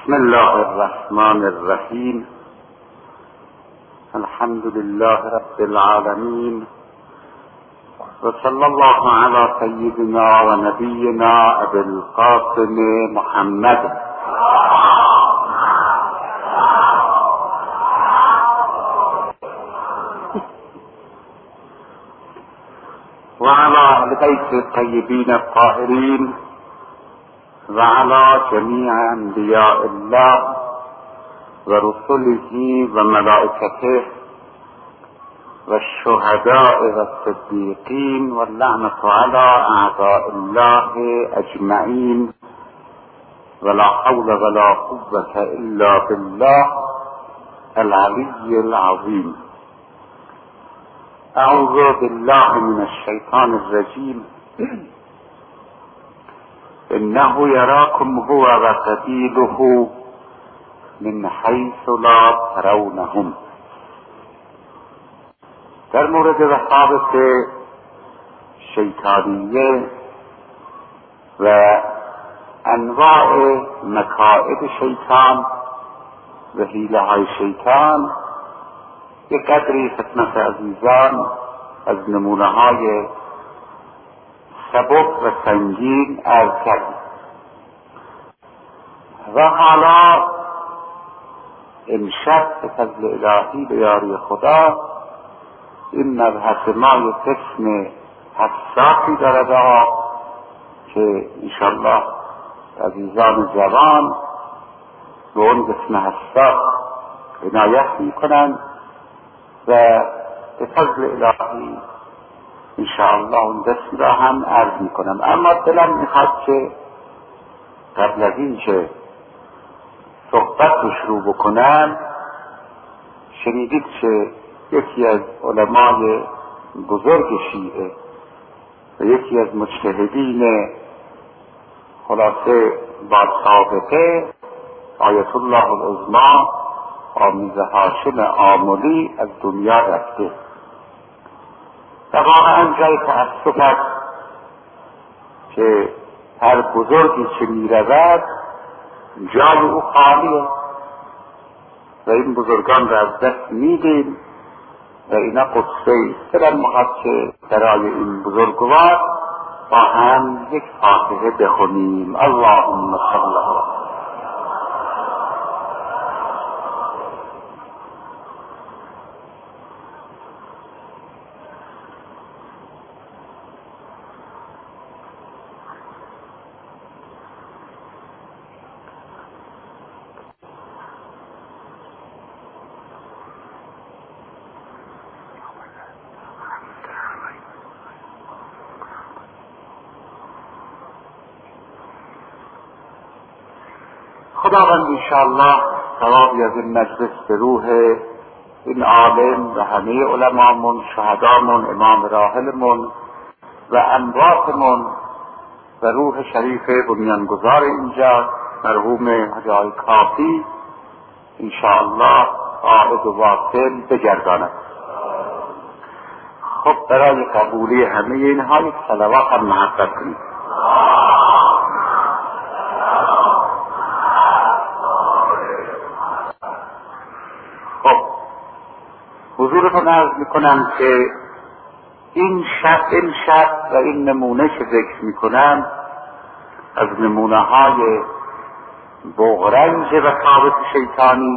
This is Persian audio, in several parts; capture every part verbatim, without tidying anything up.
بسم الله الرحمن الرحیم. الحمد لله رب العالمین و صلی الله علی سیدنا و نبینا ابی القاسم محمد و علی البیت الطیبین الطاهرین و علی جمیع انبیاء الله و رسله و ملائکته و الشهداء و الصدیقین و اللعنة علی اعداء الله اجمعین و لا حول ولا قوة الا بالله العلی العظیم. اعوذ بالله من الشیطان الرجیم. انه یراکم هو و قبیله من حیث لا ترونهم. در مورد وساوس شیطانیه و انواع مکائد شیطان و حیله های شیطان یک قدری خدمت عزیزان از نمونه های سبک و سنگین عرض کردیم و حالا امشب به فضل الهی به یاری خدا این مبحث ما یک قسم حساسی دارد که انشاءالله عزیزان جوان به اون قسم حساس عنایت میکنند و به فضل الهی انشاءالله اون قسم را هم عرض میکنم. اما دلم میخواد که قبل از این که صحبت رو شروع بکنم، شنیدید که یکی از علمای بزرگ شیعه و یکی از مجتهدین خلاصه با سابقه آیت الله العظمی آمیز هاشم آملی از دنیا رفته و واقعا جای تأسف است که هر بزرگی که میرود جای او خالیه و این بزرگان را از دست میدیم و اینا قصه است. دلم میخواد که برای این بزرگوار با هم یک فاتحه بخونیم. اللهم صل علی خداوند انشاءالله ثوابی از این مجلس به روح این عالم و همه علمامون، شهدامون، امام راحلمون و امواتمون و روح شریف بنیانگذار اینجا مرحوم حاجی آقای کافی انشاءالله عائد و واصل بگرداند. خب برای قبولی همه اینها یک صلوات هم محبت کنید. حضورتون عرض میکنم که این شب این شب و این نمونه که ذکر میکنم از نمونه های بغرنج و ثابت شیطانی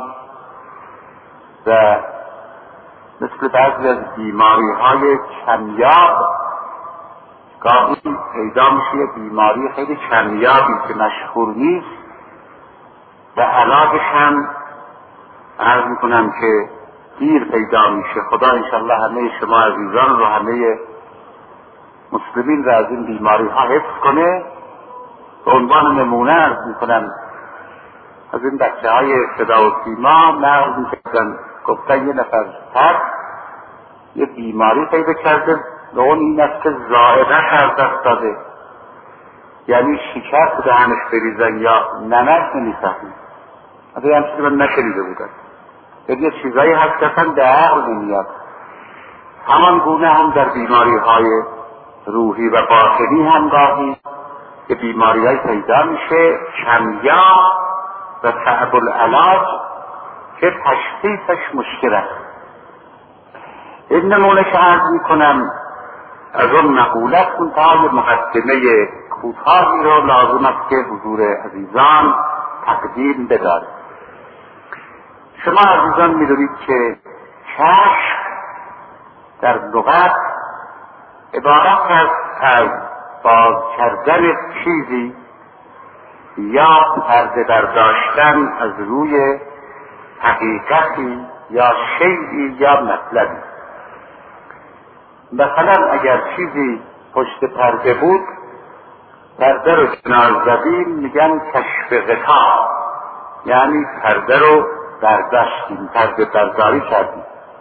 و مثل بعضی از بیماری های کمیاب گاهی پیدا میشه، بیماری خیلی کمیابی که مشهور نیست و علاجش هم عرض میکنم که دیر پیدا میشه. خدا انشالله همه شما عزیزان رو، همه مسلمین رو از این بیماری ها حفظ کنه. به عنوان نمونه عرض میکنم از این بچه های صدا و سیما نقل میکردن، گفتن یه نفر تر یه بیماری پیدا کرده و اون این است که ذائقه از دست داده، یعنی شکر تو دهنش بریزن یا نمک نمیفهمی. از این همچنین من نشنیده بودن، یه چیزایی هست که اصلا به عقل نمیاد. همان گونه هم در بیماری های روحی و باطنی هم گاهی که بیماری های پیدا میشه کمیاب و و صعب العلاج که تشخیصش مشکل است. این نمونه که عرض میکنم از اون نقولت منتهای مقدمه کوتاهی رو لازم است که حضور عزیزان تقدیم بدارد. شما عزیزان میدونید که چشم در لغت عبارت است از باز کردن چیزی یا پرده برداشتن از روی حقیقتی یا شیئی یا مطلبی. مثلا اگر چیزی پشت پرده بود، پرده رو کنار زدیم میگن کشف غطا، یعنی پرده رو برداشتیم، پرده برداری کردیم.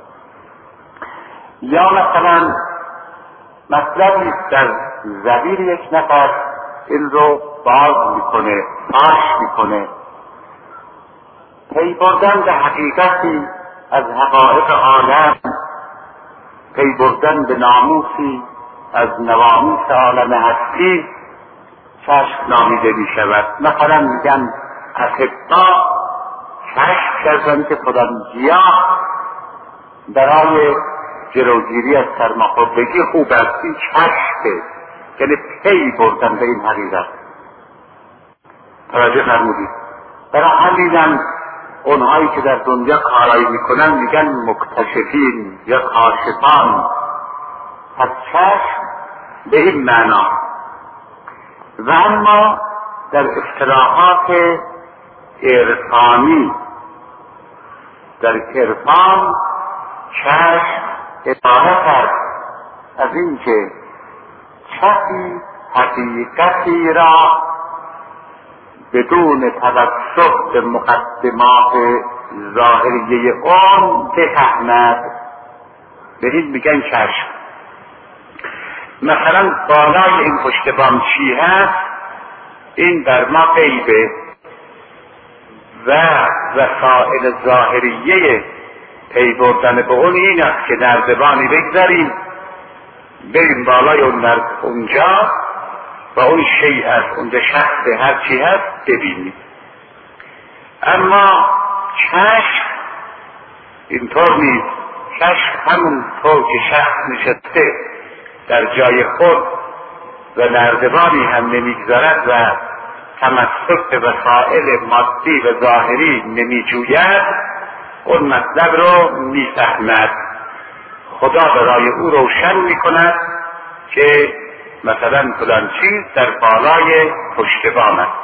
یا مثلا مطلبی در زبیر یک نفر این رو باز میکنه، فاش میکنه. پی بردن به حقیقتی از حقایق عالم، پی بردن به ناموسی از نواموس عالم هستی چشم نامیده می شود. مثلا میگن اطباء کشف کردن که فلان گیاه برای جلوگیری از سرماخوردگی خوب است، این کشفه، یعنی پی بردن به این حقیقت. توجه فرمودید؟ برای همینم اونهایی که در دنیا کارایی میکنن میگن مکتشفین یا کاشفان. پس چشم به این معنا. و اما در اصطلاحات عرفانی، در عرفان چشم عبارت است از این که کسی حقیقتی را بدون توسط به مقدمات ظاهریه اون بفهمد، به این میگن چشم. مثلا بالای این پشت بام چی هست، این در ما غیبه و وسائل ظاهریه پی بردن به اون این است که نردبانی بگذاریم بریم بالای اون اونجا و اون شیء است، اونجا شخص هر چی هست ببینیم. اما چشم اینطور نیست. چشم همون طور که شخص نشسته در جای خود و نردبانی هم نمیگذارد و تمسک به وسائل مادی و ظاهری نمیجوید، اون مطلب رو میفهمد. خدا برای او روشن میکند که مثلا فلان چیز در بالای پشت بام است.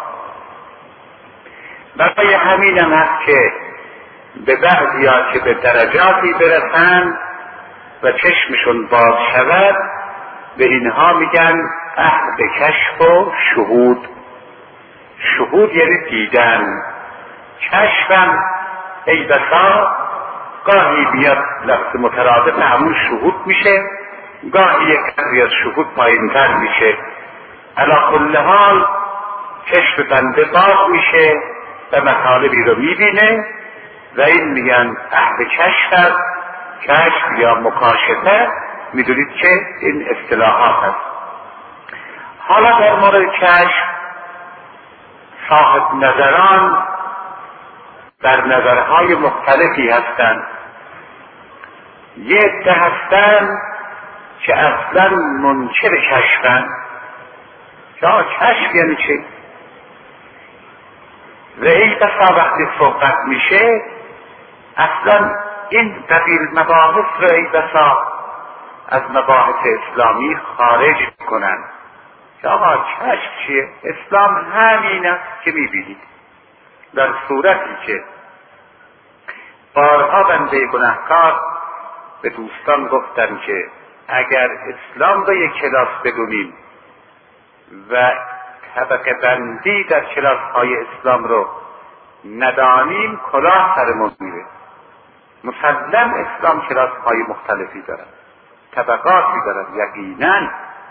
برای همین هم هست که به بعضیا که به درجاتی برسند و چشمشون باز شود، به اینها میگن اهل کشف و شهود. شهود یعنی دیدن. کشفم ای بسا گاهی بیاد لفظ مترادف همون شهود میشه، گاهی یک قدری از شهود پایین‌تر میشه. علی کل حال چشم بنده باز میشه و مطالبی رو میبینه و این میگن اهل کشف است. کشف یا مکاشفه، میدونید که این اصطلاحات هست. حالا در مورد کشف صاحب نظران در نظرهای مختلفی هستند. یه عده هستند که اصلا منکر کشفن. یا کشف یعنی چه؟ و این بسا وقتی صحبت میشه اصلا این قبیل مباحث را ای بسا از مباحث اسلامی خارج کنن. که آقا کشف چیه؟ اسلام همین است که میبینید. در صورتی که بارها بنده گناهکار به دوستان گفتن که اگر اسلام را یک کلاس بدونیم و طبقه بندی در کلاس های اسلام رو ندانیم کلاه سرمون میره. مسلم اسلام کلاس های مختلفی دارد، طبقاتی دارد یقینا.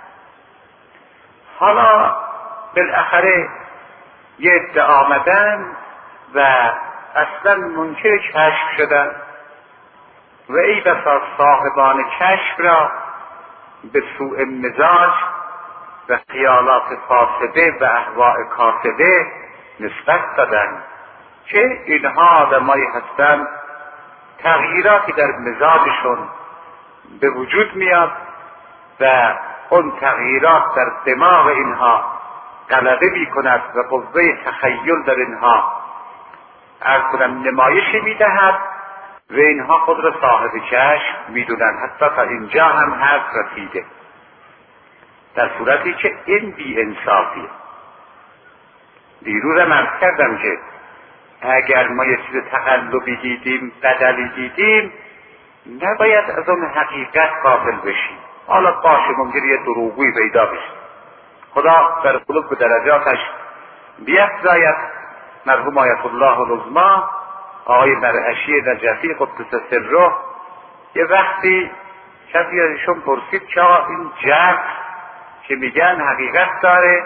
حالا بالاخره یه عده آمدن و اصلا منکر کشف شدن و ای بسا صاحبان کشف را به سوء مزاج و خیالات فاسده و اهواء کاسده نسبت دادن. که اینها آدمایی هستند تغییراتی در مزاجشون به وجود میاد و اون تغییرات در دماغ اینها غلبه میکند و قوه تخیل در اینها عرض کنم نمایشی میدهد و اینها خود را صاحب چشم میدونن. حتی تا اینجا هم حرف رسیده، در صورتی که این بی انصافیه. دیروز هم عرض کردم که اگر ما یه چیز تقلبی دیدیم، بدلی دیدیم، نباید از اون حقیقت غافل بشیم. حالا باشه ممکنه یه دروغوی پیدا بشه، خدا در قلوب درجاتش بیفزاید. مرحوم آیت الله العظمی آقای مرعشی نجفی قدس سره یه وقتی کسی ازشون پرسید که این جبر که میگن حقیقت داره،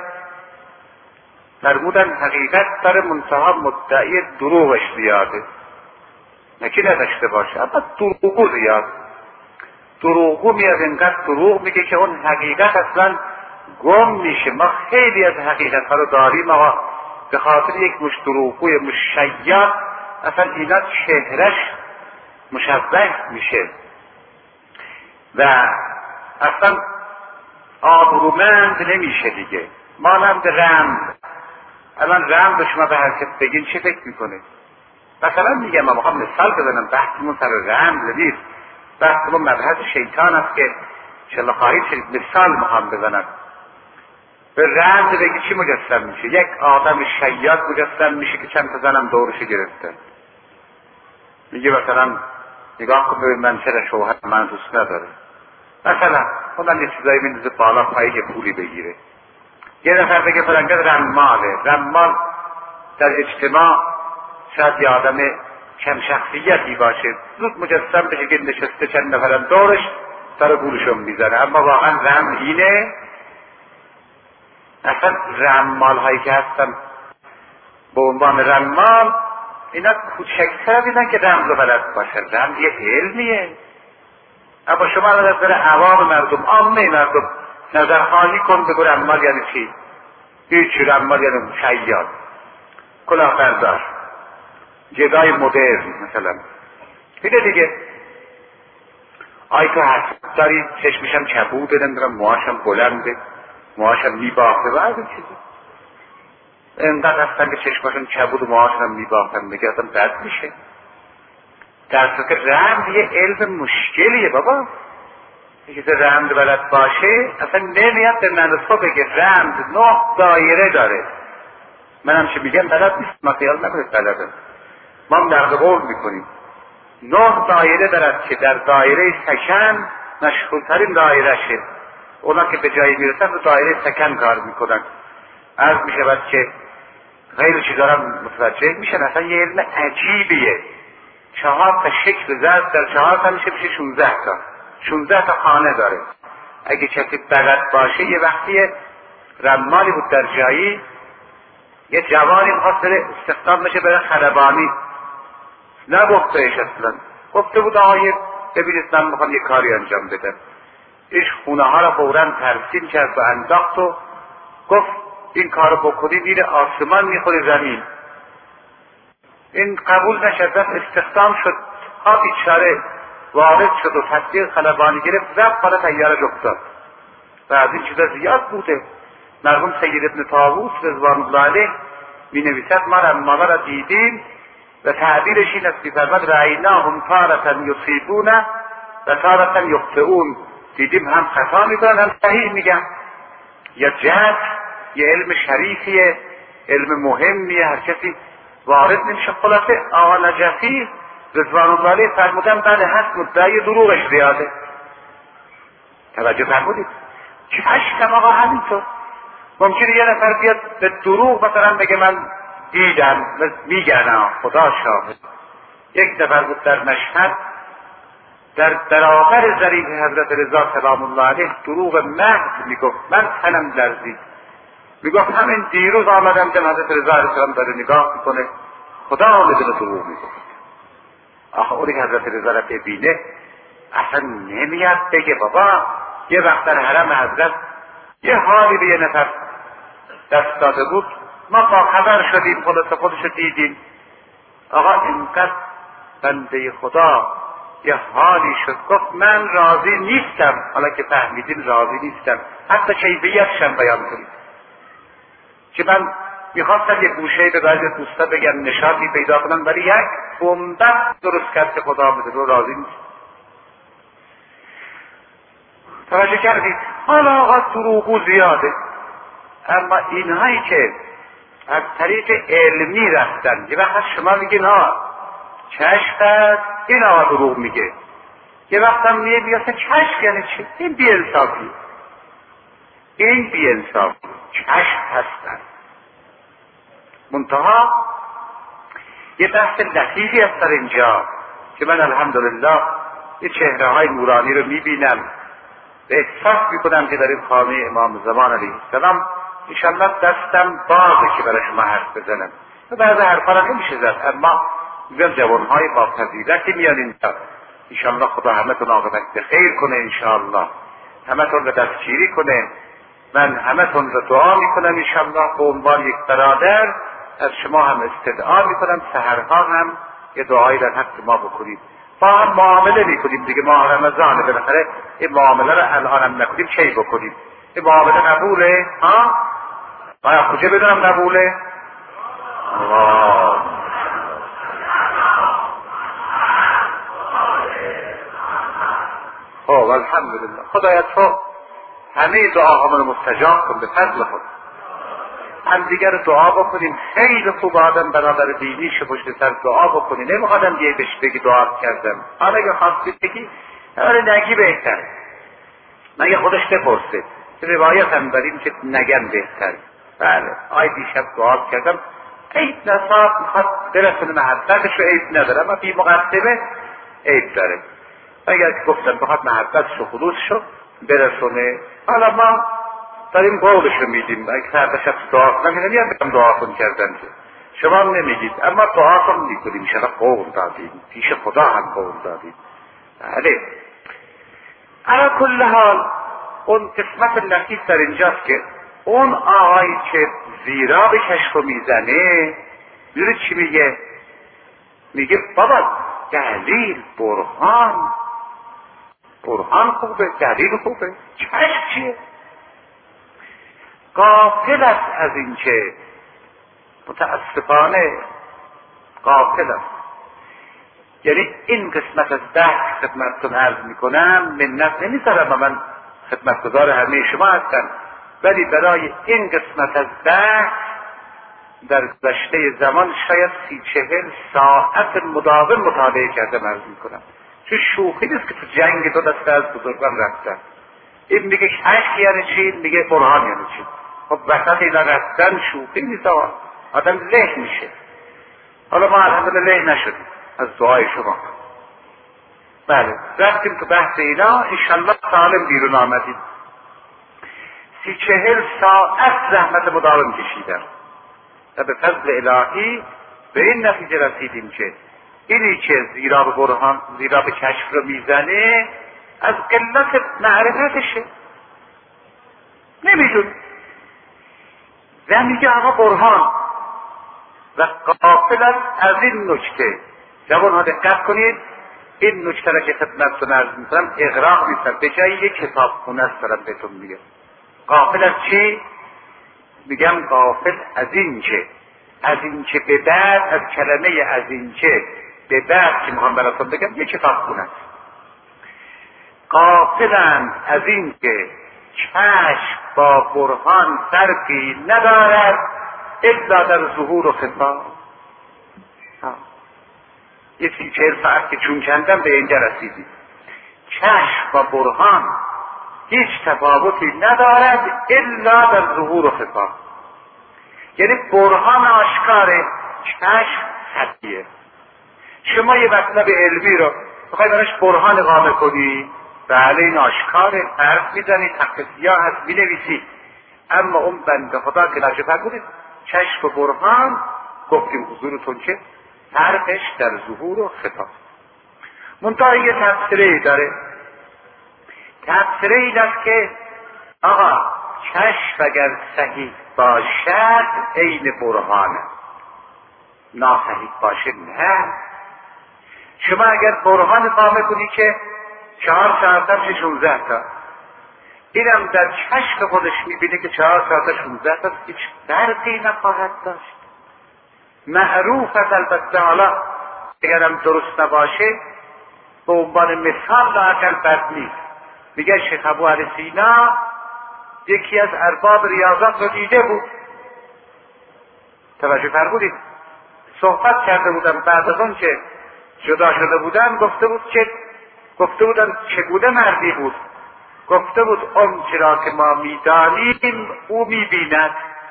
فرمودن حقیقت داره منتها مدعی دروغش زیاده. نکی نداشته باشه، اما دروغو زیاد. دروغو میاد اینقدر دروغ میگه که اون حقیقت اصلا گم میشه. ما خیلی از حقیقت ها رو داریم آقا، به خاطر یک مش دروغوی مشیع اصلا اینا چهرش مشوه میشه و اصلا آبرومند نمیشه دیگه. مانند رمز. الان رمز به شما به حرکت بگین چه فکر میکنه؟ مثلا میگم ما میخوام مثال بزنم، بحثمون سر رمز نیست، بحثمون مبحث شیطان است که انشاءالله خواهید شدید. مثال میخوام بزنم. به رمز بگی چی مجسم میشه؟ یک آدم شیاد مجسم میشه که چند تا زنم دورش گرفتن. میگه مثلا نگاه کن ببین من چرا شوهر من دوست نداره. مثلا خودم یه چیزایی میندازه بالا پایی یه پولی بگیره. یه نفر بگه فلانکس رماله. رمال در اجتماع شاید یه آدم کم شخصیتی باشه، زود مجسم بشه که نشسته چند نفرم دورش سر گولشون میزنه، اما واقعا رم اینه. اصلا رمال هایی که هستن به عنوان رمال اینا کوچکتر بیدن که رمز رو بلد باشه. رمز یه علمیه. اما شما نظر عوام مردم، عامه مردم نظرخوانی کن بگو رمال یعنی چی؟ هیچی. رمال یعنی شیاد، کلاهبردار، جدای مدرن مثلا. دیگه دیگه آی تو حسد داری، چشمشم کبوده، نمیدونم موهاشم بلنده، موهاشم میباخته و از این چیزی. اینقدر هستن که چشماشون کبود و موهاشون میباختن، میگه اصلا بد میشه. در صورت که رمز یه علم مشکلیه بابا. یه چیز رمز بلد باشه اصلا نمیاد به من تو بگه رمز نه دایره داره. من هم چه میگم بلد نیست، ما خیال نکنید بلدم. ما هم نقد قول میکنیم. نه دایره دارد که در دایره سکن مشهورترین دایره شه. اونا که به جایی میرسن رو دایره سکن کار میکنن. عرض میشود که غیر چیزا را متوجه میشن. اصلا یه علم عجیبیه. چهار تا شکل زد در چهار تا میشه میشه شونزده تا. شونزده تا خانه داره. اگه کسی بلد باشه، یه وقتی رمالی بود در جایی، یه جوانی میخواست بره استخدام بشه بره خلبانی، نگفتهش اصلا. گفته بود آقای ببینید من میخوام یه کاری انجام بدم. ایش خونه ها را فوراً ترسیم کرد و انداخت و گفت این کارو بکنی میره آسمان میخوره زمین. این قبول نشد، استخدام شد، ها بیچاره وارد شد و تصدیق خلبانی گرفت، رفت بالا تیاره افتاد. و از این چیزا زیاد بوده. مرحوم سید ابن طاووس رضوان الله علیه می نویسد ما رمالا را دیدیم و تعبیرش این است می‌فرماد رأیناهم تارة یصیبون و تارة یخطئون. دیدیم هم خطا میکنن هم صحیح میگن. یا جد یه علم شریفیه، علم مهمیه، هر کسی وارد نمیشه. خلاصه آقا نجفی رضوان الله علیه فرمودن بله هست مدعی دروغش زیاده. توجه فرمودید؟ چه هشتم آقا همینطور. ممکنه یه نفر بیاد به دروغ مثلا بگه من دیدم، میگن خدا شاهد. یک نفر بود در مشهد در برابر ظریف حضرت رضا سلام الله علیه دروغ محض میگفت. من تنم لرزید. میگفت همین دیروز آمدم که حضرت رضا علیه السلام داره نگاه میکنه، خدا بدون دروغ میگفت. آخه اونی که حضرت رضا را ببینه اصلا نمیاد بگه بابا. یه وقت در حرم حضرت یه حالی به یه نفر دست داده بود، ما با خبر شدیم، خلاص خودشو دیدیم. آقا اینقدر بنده خدا یه حالی شد گفت من راضی نیستم، حالا که فهمیدیم راضی نیستم، حتی کیفیتشم بیان کنید که من میخواستم یک گوشه به بعضی دوستا بگم نشاطی پیدا کنم، ولی یک بنبست درست کرد که خدا بده رو راضی نیست. توجه کردید؟ حالا آقا دروغو زیاده، اما اینهایی که از طریق علمی رفتن یه وقت شما میگین ها کشف است، این آقا دروغ میگه، یه وقت هم میگه بیاسته کشف یعنی چی؟ این بی انصافی، این بی انصافی کشف هستن. منتها یه بحث لطیفی هست در اینجا که من الحمدلله یه چهره های نورانی رو میبینم، به احساس میکنم که در این خانه امام زمان علیه السلام انشالله دستم بازه که برای شما حرف بزنم. بعض حرفا را نمیشه زد، اما میگم جوانهای با فضیلتی میان اینجا، انشالله خدا همتون عاقبت خیر کنه، انشالله همتون رو دستگیری کنه. من همتون رو دعا میکنم انشالله، به عنوان یک برادر از شما هم استدعا میکنم سحرها هم یه دعایی در حق ما بکنید، ما هم معامله میکنیم دیگه، ماه رمضانه، بالاخره این معامله رو الان هم نکنیم چی بکنیم؟ این معامله قبوله؟ ها؟ باید کجا بدونم قبوله؟ الله خب الحمدلله. خدایا تو همه دعاهامون رو مستجاب کن به فضل خود. هم دیگر دعا بکنیم، خیلی خوب آدم برادر دینیش پشت سر دعا بکنیم، نمیخوادم یه بهش بگی دعا کردم، حالا اگه خواستید بگی آره نگی بهتر، مگه خودش بپرسه، روایت هم داریم که نگم بهتر. بله آی دیشب دعا کردم عیب نصاب میخواد برسونه محبتش رو، عیب نداره، اما بی مقدمه عیب داره. اگر گفتم بخواد محبتش رو خلوص شو برسونه، حالا ما داریم قولش رو میدیم، اگه فردا شخص دعا کنم نمیدیم بگم دعا کن کردن که شما هم نمیگید، اما دعا کن میکنیم، شما قول دادیم پیش خدا هم قول دادیم. بله علی کل حال اون قسمت لطیف در اینجاست که اون آقایی که زیرا به کشف میزنه میره چی میگه؟ میگه بابا دلیل برهان، برهان خوبه، دلیل خوبه، کشف چیه؟ غافل است از این که متاسفانه غافل است. یعنی این قسمت از بحث خدمتتون عرض میکنم، منت نمیذارم و من خدمتگزار همه شما هستم، ولی برای این قسمت از بحث در گذشته زمان شاید سی چهل ساعت مداوم مطالعه کردم عرض میکنم، چون شوخی نیست که تو جنگ دو دسته از بزرگان رفتن. این میگه کشف یعنی چی، میگه برهان یعنی چی. خب وسط اینا رفتن شوخی نیست، آدم له میشه. حالا ما الحمدلله له نشدیم از دعای شما. بله رفتیم تو بحث اینا، انشالله سالم بیرون آمدیم. سی چهل ساعت زحمت مداوم کشیدم و به فضل الهی به این نتیجه رسیدیم که اینی که زیرا به برهان، زیرا به کشف رو میزنه از قلت معرفتشه، نمیدون و میگه آقا برهان و غافل از این نکته. جوانها دقت کنید، این نکته را که خدمتتون عرض میکنم اغراق نیستم، به جای یک کتاب خونه است دارم بهتون میگم. غافل از چی؟ میگم غافل از این که از این که به بعد، از کلمه از این که به بعد که میخوام براتون بگم یک کتاب خونه است. غافلند از این که کشف با برهان فرقی ندارد الا در ظهور و خفا. یه سی چهل ساعت که چون کندم به اینجا رسیدیم. کشف با برهان هیچ تفاوتی ندارد الا در ظهور و خفا. یعنی برهان آشکاره، کشف خفیه. شما یه مطلب علمی رو بخوای براش برهان اقامه کنی، بله این آشکاره، حرف میزنی، تخت سیاه هست مینویسی، اما اون بنده خدا که نشه فرمودید کشف و برهان گفتیم حضورتون که فرقش در ظهور و خطاب. منتها یه تفسیره ای داره، تفسیره این است که آقا کشف اگر صحیح باشد عین برهانه. ناصحیح باشه نه. شما اگر برهان قامه کنی که چهار ساعت میشه شونزده تا، اینم در چشم خودش میبینه که چهار ساعت شونزده تا هیچ فرقی نخواهد داشت. معروف است البته، حالا اگرم درست نباشه به عنوان مثال لااقل بد نیست. میگه شیخ ابو علی سینا یکی از ارباب ریاضات رو دیده بود، توجه فرمودید، صحبت کرده بودم بعد از اون که جدا شده بودن، گفته بود که گفته بودن چگونه مردی بود، گفته بود اون چرا که ما میدانیم او میبیند.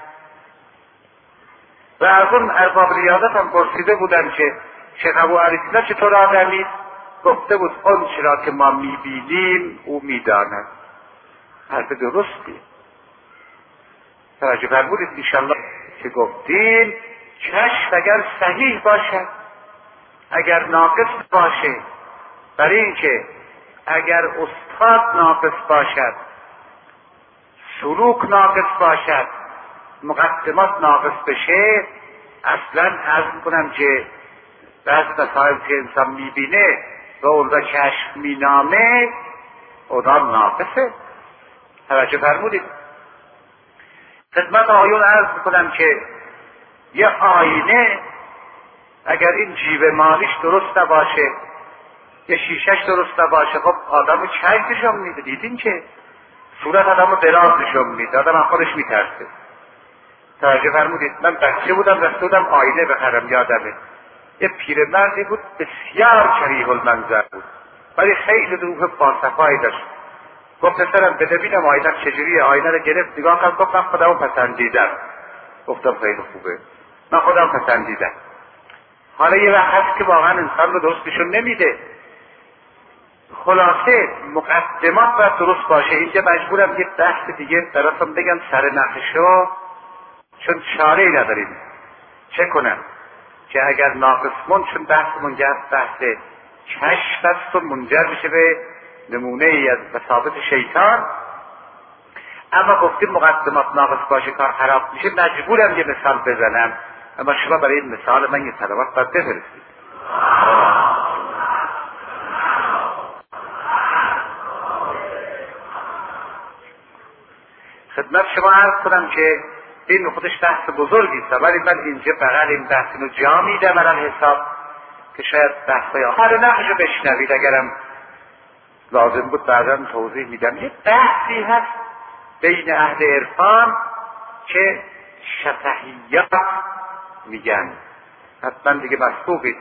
و از اون ارباب ریاضت هم پرسیده بودن که شیخ ابو علی سینا چطور آدمی، گفته بود اون چرا که ما میبینیم او میداند. حرف درستی. توجه فرمودید انشاءالله که گفتیم چشم اگر صحیح باشد، اگر ناقص باشه، برای اینکه اگر استاد ناقص باشد، سلوک ناقص باشد، مقدمات ناقص بشه، اصلا عرض میکنم که بعض مسائل که انسان میبینه و اون را کشف مینامه اونا ناقصه. توجه فرمودید. خدمت آیون عرض میکنم که یه آینه اگر این جیوه مالیش درست نباشه، یه شیشش درست نباشه، خب آدمو چنگ نشون میده. دیدین که صورت آدمو دراز نشون میده، آدم از خودش میترسه. توجه فرمودید. من بچه بودم رفته بودم آینه بخرم، یادمه یه پیرمردی بود بسیار کریه المنظر بود ولی خیلی روح باصفایی داشت. گفت پسرم بده ببینم آینه چجوریه. آینه رو گرفت نگاه کرد، گفت من خودمو پسندیدم. گفتم خیلی خوبه، من خودم پسندیدم. حالا یه وقت هست که واقعا انسان رو درست نشون نمیده. خلاصه مقدمات باید درست باشه. اینجا مجبورم یه بحث دیگه براتون بگم سر نقشو، چون چاره ای نداریم. چه کنم که اگر ناقصمون، چون بحث منجر بحث کشف است و منجر میشه به نمونه ای از مسابط شیطان، اما گفتیم مقدمات ناقص باشه کار خراب میشه، مجبورم یه مثال بزنم. اما شما برای این مثال من یه صلوات باید بفرستید. خدمت شما عرض کنم که این خودش بحث بزرگی است، ولی من اینجا بغل این بحث رو جا میدم الان حساب که شاید بحثای آخر نقش رو بشنوید، اگرم لازم بود بعدا توضیح میدم. یه بحثی هست بین اهل عرفان که شفهیات میگن، حتما دیگه مسبوقید.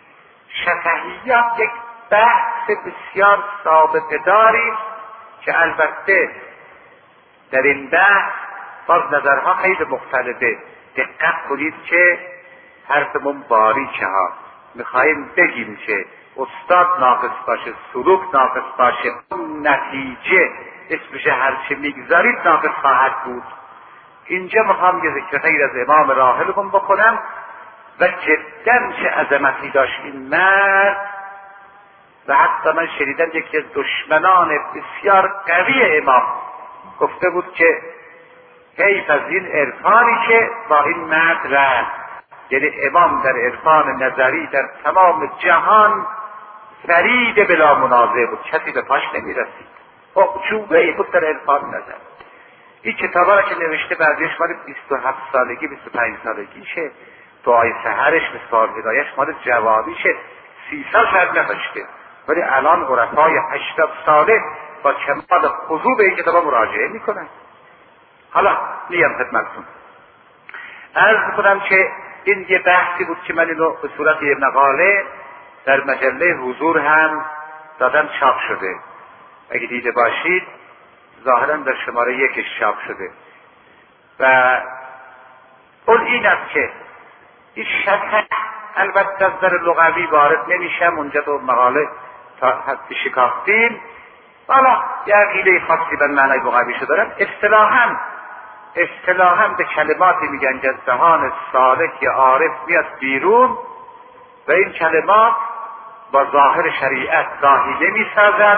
شفهیات یک بحث بسیار ثابت داری که البته در این بحث باز نظرها خیلی مختلفه. دقت کنید که حرفمون باریکه ها. میخواییم بگیم که استاد ناقص باشه، سلوک ناقص باشه، نتیجه اسمش هرچه میگذارید ناقص خواهد بود. اینجا میخوام یه ذکر خیر از امام راحلکم بکنم و جدا چه عظمتی داشت این مرد. و حتی من شنیدم یکی از دشمنان بسیار قوی امام گفته بود که حیف از این عرفانی که با این مرد رفت. یعنی امام در عرفان نظری در تمام جهان فرید بلا منازع بود، کسی به پاش نمیرسید. چوبه ای بود در عرفان نظر. این کتابا را که نوشته بعدش مال بیست و هفت سالگی بیست و پنج سالگیشه، دعای سحرش مثال هدایش مال جوابیشه، سی سال شاید نداشته، ولی الان عرفای هشتاد ساله با کمال خضوع به این کتابا مراجعه میکنن. حالا میگم خدمتتون، عرض میکنم که این یه بحثی بود که من اینو به صورت یه مقاله در مجله حضور هم دادم، چاپ شده. اگه دیده باشید ظاهرا در شماره یکش چاپ شده. و اون این است که این شبه البته از در لغوی وارد نمیشم، اونجا دو مقاله تا حد شکافتیم. حالا یه عقیده خاصی به معنی لغویشو دارم. اصطلاحاً اصطلاحاً به کلماتی میگن که از دهان سالک یا عارف میاد بیرون و این کلمات با ظاهر شریعت گاهی نمیسازد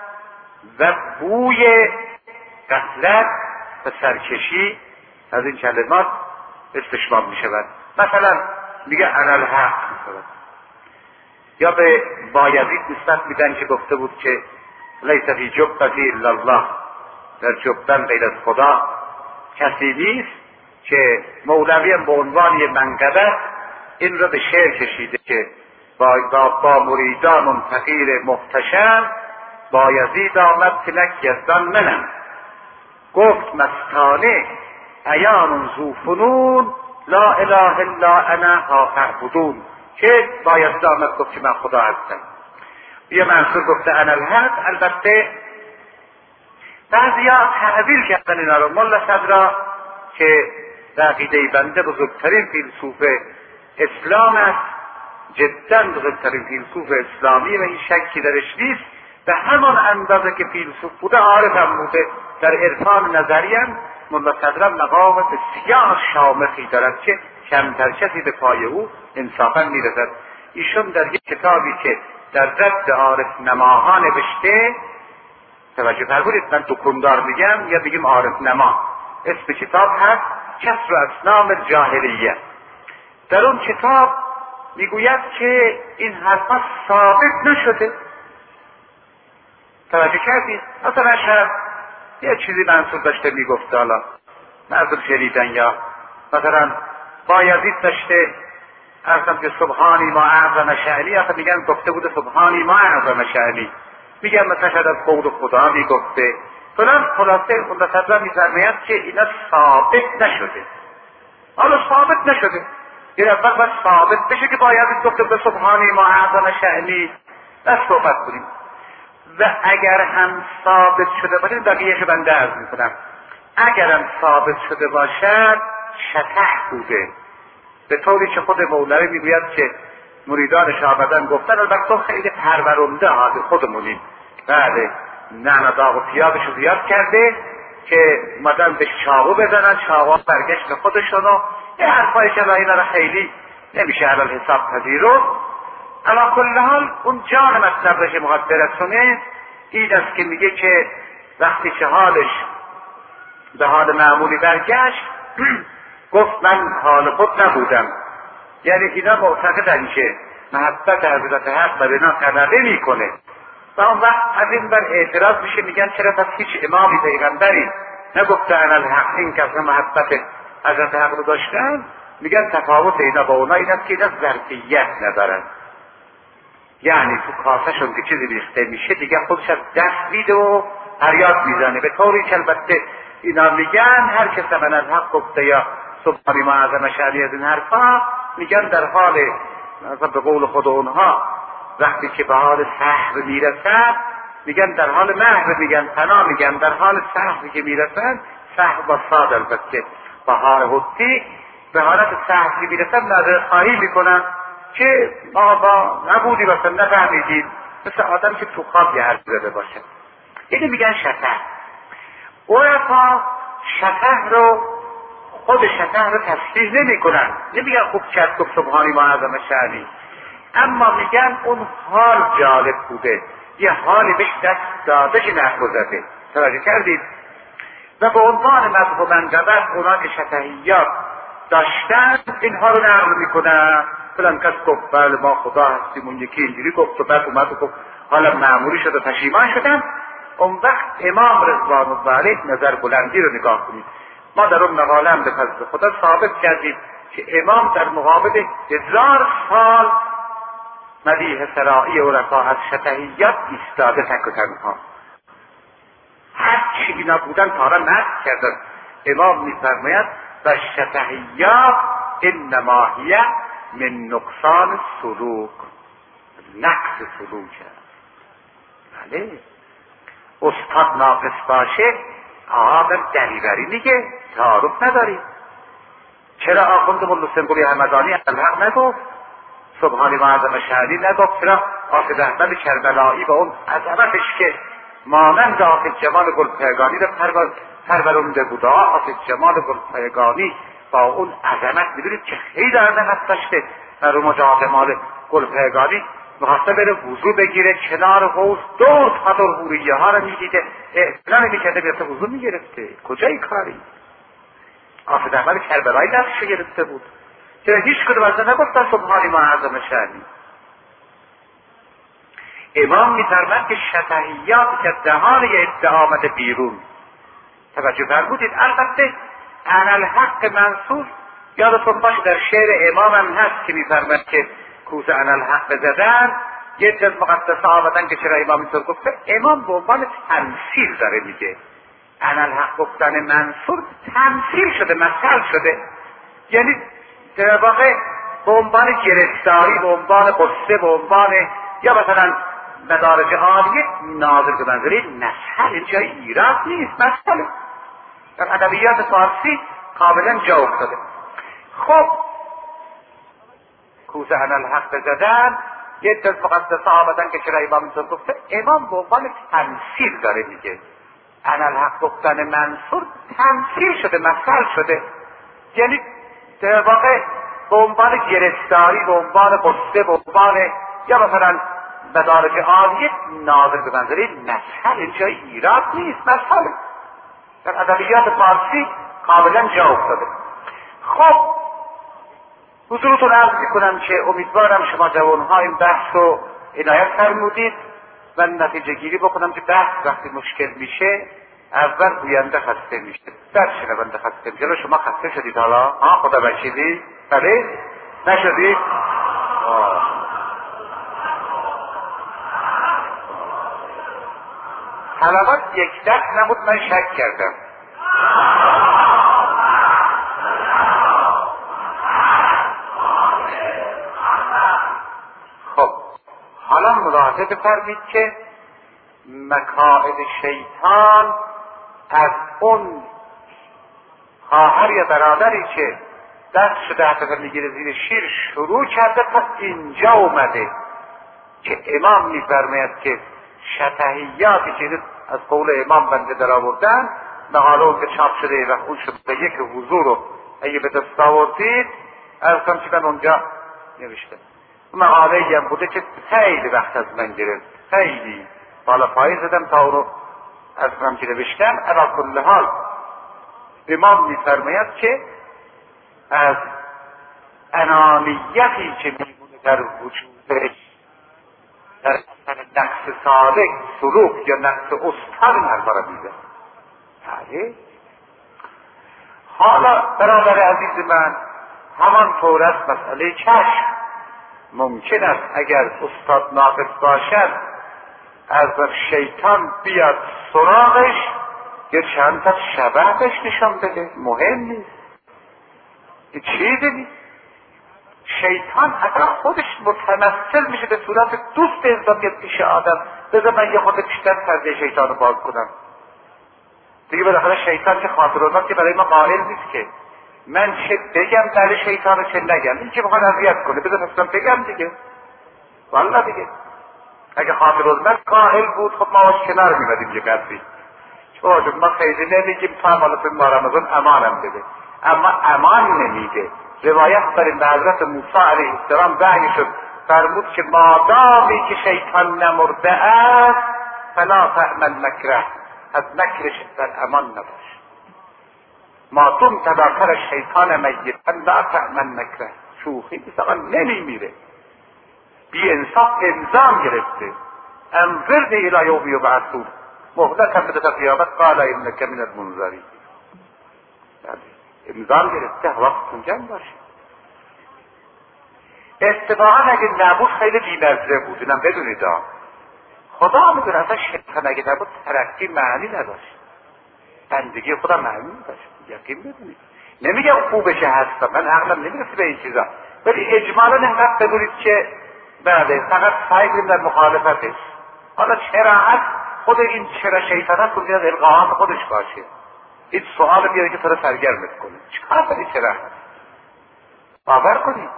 و بوی غفلت و سرکشی از این کلمات استشمام میشود. مثلا میگه انا الحق مثلا. یا به بایزید نسبت میدن که گفته بود که لیس فی جبتی الا الله، در جبتن غیر از خدا کسی نیست، که مولوی به عنوان منقبت این را به شعر کشیده که با, با, با مریدان فقیر محتشم بایزید آمد فلک یزدان منم، گفت مستانه عیان ذو فنون لا اله الا انا ها فاعبدون، که بایزید آمد گفت که من خدا هستم. بیا منصور گفته انا الحق. البته بعضی ها تعبیر کردن اینا رو. ملا صدرا که در عقیده بنده بزرگترین فیلسوف اسلام است، جدا بزرگترین فیلسوف اسلامی و این شکی درش نیست، به همان اندازه که فیلسوف بوده عارف هم بوده. در عرفان نظری هم ملا صدرا مقام بسیار شامخی دارد که کمتر کسی به پای او انصافا میرسد. ایشون در یک کتابی که در رد عارف نماها نوشته، توجه فرمودید من دکندار میگم یا بگیم عارف نما، اسم کتاب هست کسر اصنام الجاهلیه. در اون کتاب میگوید که این حرفا ثابت نشده. توجه کردید؟ مثلا شاید یه چیزی منصور داشته میگفت، حالا مردم شنیدن، یا مثلا بایزید داشته ارزم که سبحانی ما اعظم شأنی، آخه میگن گفته بوده سبحانی ما اعظم شأنی، میگن مثلا شاید از قول خدا میگفته فلان. خلاصه اون دفعه میفرماید که اینا ثابت نشده. حالا ثابت نشده، این اول باید ثابت بشه که بایزید گفته به سبحانی ما اعظم شأنی، بس صحبت کنیم. و اگر هم ثابت شده باشه، بقیهش بنده عرض میکنم، اگر هم ثابت شده باشد شطح بوده، به طوری که خود مولوی میگوید که مریدانش آمدن گفتن، البته خیلی پرورنده حاضر خودمونیم، بله نه داغ و پیابش زیاد کرده که مدن به چاقو بزنن، چاقو برگشت به خودشونو، یه حرفای شبه اینا را خیلی نمیشه علال حساب پذیرفت. علا کل حال اون جان مطلب که مقدرتونه این است که میگه که وقتی که حالش به حال معمولی برگشت گفت من حال خود نبودم. یعنی اینا معتقدن که محبت حضرت حق بر اینا غلبه میکنه و اون وقت از این بر اعتراض میشه، میگن چرا پس هیچ امامی پیغمبری نگفته انا الحق، این که اصلا محبت حضرت حق رو داشتن. میگن تفاوت اینا با اونا این است که اینا ظرفیت ندارن، یعنی تو کاسهشون که چیزی ریخته میشه دیگه خودش از دست میده و فریاد میزنه، به طوری که البته اینا میگن هر کس من از حق گفته یا سبحانی ما اعظم شأنی از این حرفا، میگن در حال مثلا به قول خود اونها وقتی که به حال سحر میرسن، میگن در حال محو، میگن فنا، میگن در حال سحری که میرسن، سحر با صاد البته بهار حتی، به حالت سحری میرسن نظر خواهی میکنن که ما با نبودی مثلا نفهمیدیم، مثل آدم که تو خواب یه حرف زده باشه. اینو میگن شطح. عرفا شطح رو خود شطح رو تصریح نمی کنن، نمیگن خوب چت گفت سبحانی ما اعظم شأنی، اما میگن اون حال جالب بوده، یه حالی بهش دست داده که نحو زده. توجه کردید؟ و به عنوان مذهب و منقبت اونا که شطحیات داشتن اینها رو نقل میکنن. فلان کس گفت بله ما خدا هستیم، اون یکی اینجوری گفت و بعد اومد و گفت حالا معمولی شد و پشیمان شدن. اون وقت امام رضوان الله علیه نظر بلندی رو نگاه کنید. ما در اون مقاله هم به فضل خدا ثابت کردیم که امام در مقابل هزار سال مدیح سرائی و رفاعت شطحیات ایستاده تک و تنها، هر چی اینا بودن تارا نقل کردن. امام میفرماید و شطحیات انما هی من نقصان سلوک، نقص سلوک است. بله استاد ناقص باشه آدم دریوری میگه، تعارف نداری. چرا آخوند ملا سنبولی همدانی الحق نگفت؟ سبحانی ما اعظم شأنی نگفت؟ چرا حافظ احمد کربلایی با اون عظمتش که مانند حافظ جمال گلپایگانی رو پرورنده بوده، حافظ جمال گلپایگانی با اون عظمت میدونید که خیلی عظمت داشته، در اون مجاهد مال گلپایگانی میخواسته بره وضو بگیره کنار حوض، دور تا دور حوریه ها رو میدیده، احتنا نمیکرده بیفته وضو میگرفته. کجای کاری؟ حافظ احمد کربلایی دستش گرفته بود. چرا هیچ کدوم از نگفتن سبحانی ما اعظم شأنی؟ امام میفرماد که شطحیات که دهان یه ادعا آمده بیرون. توجه فرمودید. البته انا الحق منصور یادتون باشه در شعر امام هم هست که میفرماد که کوس انا الحق زدن یه جز مقدسه آمدن که چرا امام اینطور گفته. امام به عنوان تمثیل داره میگه انا الحق گفتن منصور تمثیل شده، مثل شده، یعنی در واقع به عنوان گرفتاری، به عنوان قصه، به عنوان یا مثلا مدارج عالیه ناظر به منظره مثل. اینجا ایراد نیست، مثل در ادبیات فارسی کاملا جا افتاده. خب کوزه انا الحق زدن یه دل مقدسه آمدن که چرا امام اینطور گفته. امام به عنوان تمثیل داره میگه انا الحق گفتن منصور تمثیل شده، مثل شده، یعنی در واقع به عنوان گرفتاری، به عنوان قصه، به عنوان یا مثلا مدارج عالیه ناظر به منظره مثل. اینجا ایراد نیست، مثل در ادبیات فارسی کاملا جا افتاده. خب حضورتون عرض میکنم که امیدوارم شما جوانها این بحث رو عنایت فرمودید و نتیجه گیری بکنم که بحث وقتی مشکل میشه اول گوینده خسته میشه، بعد شنونده خسته میشه. شما خسته شدید حالا؟ ها خدا بخشیدی؟ بله؟ نشدید؟ حلقات یک دست نبود، من شک کردم. خب حالا ملاحظه بفرمید که مکائد شیطان از اون خواهر یا برادری که دست شده حتی میگیره زیر شیر شروع کرده تا اینجا اومده که امام میفرماید که شطحیاتی که از قول امام بنده در آوردن مقاله اون که چاپ شده و خون شده به یک حضور رو اگه به دست آوردید از کم که من اونجا نوشتم. مقاله هم بوده که خیلی وقت از من گرفت، خیلی بالا پایی زدم تا اون رو از من که نوشتم. علا کل حال امام میفرماید که از انانیتی که میمونه در وجودش در نقص صادق سلوک یا نقص استر نظر میده. بله حالا برادر عزیز من همان طور است مسئله چشم. ممکن است اگر استاد ناقص باشد از شیطان بیاد سراغش یه چند تا شبه بهش نشان بده، مهم نیست، یه چیزی نیست. شیطان اگر خودش متمثل میشه به صورت دوست انسان میاد پیش آدم، بذار من یه خود بیشتر پرده شیطان رو باز کنم دیگه. بالاخره شیطان که خاطرات که برای ما قائل نیست که من چه بگم برای شیطان رو چه نگم. این که بخواد اذیت کنه بذار اصلا بگم دیگه. والله دیگه اگه خاطرات قائل بود خب ما باش کنار میمدیم یه قدری. چون ما خیلی نمیگیم تا مالت ما رمضان امانم بده، اما امان نمیده. روایت بر این حضرت موسی علیه السلام وحی شد فرمود که مادامی که شیطان نمرده است فلا تعمل مکره، از مکرش در امان نباش. ما دم تباکر شیطان میتا لا تعمل مکره. شوخی نیست، آقا نمیمیره. بی انصاف الزام گرفته انظرنی الی یوم یبعثون مهلت هم بده تا قیامت قال انک من المنظرین. امضام گرفته حواستون جمع باشه. اتفاقا اگه نبود خیلی بی‌نظره بود، اینم بدونید. خدا میدونه اصلا شیطان اگه نبود ترقی معنی نداشت، بندگی خدا معنی نداشت. یقین بدونید نمیگم خوبشه هستم، من عقلم نمیرسه به این چیزا، ولی اجمالا نهمت بدونید که بله فقط سعی کنیم در مخالفتش. حالا چرا هست خود این چرا شیطان هست کنید از القاعات خودش باشه. این سوال بیاره که تو رو سرگرمت کنه. چکار داری چرا هست؟ باور کنید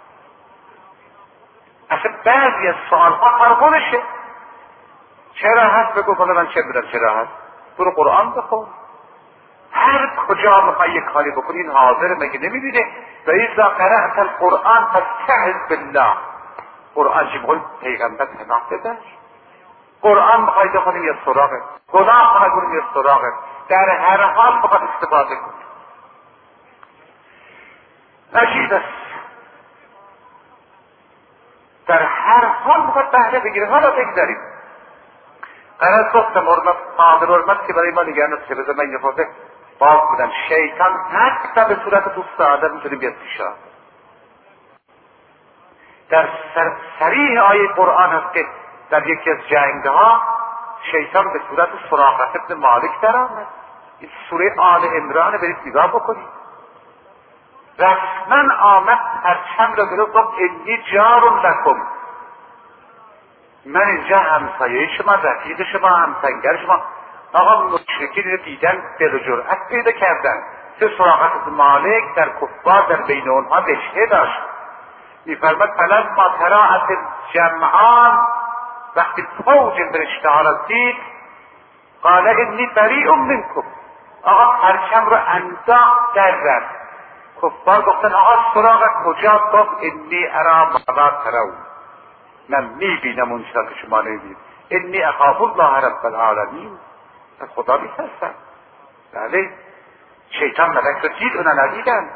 اصلا بعضی از سوال ها کار خودشه. چرا هست بگو کنه من چه بدم چرا هست. برو قرآن بخون. هر کجا میخوای یک کاری بکنی این حاضر مگه نمیبینه و ایزا قرأت القرآن فاستعذ بالله. قرآن چی بخونی پیغمبر پناه بده. قرآن بخوای بخونی یا سراغت، گناه بخوای کنی یا سراغت، در هر حال بخواد استفاده کنی. عجیب است حال میخواد بهره بگیره. حالا بگذاریم قرار گفتم حرمت قادر حرمت که برای ما نگران است که بذار من یه خورده باز کنم. شیطان حتی به صورت دوست آدم میتونه بیاد پیشا. در سر سریع آیه قرآن هست که در یکی از جنگها شیطان به صورت سراقة ابن مالک در آمد. این سوره آل عمران برید نگاه بکنید. رسما آمد پرچم را گرفت گفت انی جار لکم، من اینجا همسایه شما، رفیق شما، همسنگر شما. آقا مشرکین رو دیدن دل و جرأت پیدا کردن. سه سراقة ابن مالک در کفار در بین اونها دشته داشت. میفرمد فلما تراءت الجمعان، وقتی فوج فرشته ها را دید قال انی بریء منکم، آقا پرچم رو انداخت در رفت. کفار گفتن آقا سراغ کجا؟ گفت انی ارا ما لا ترون، من میبینم اون چیزا که شما نمیبینید. انی اخاف الله رب العالمین، از خدا میترسم. بله شیطان ملک رو دید، اونا ندیدن.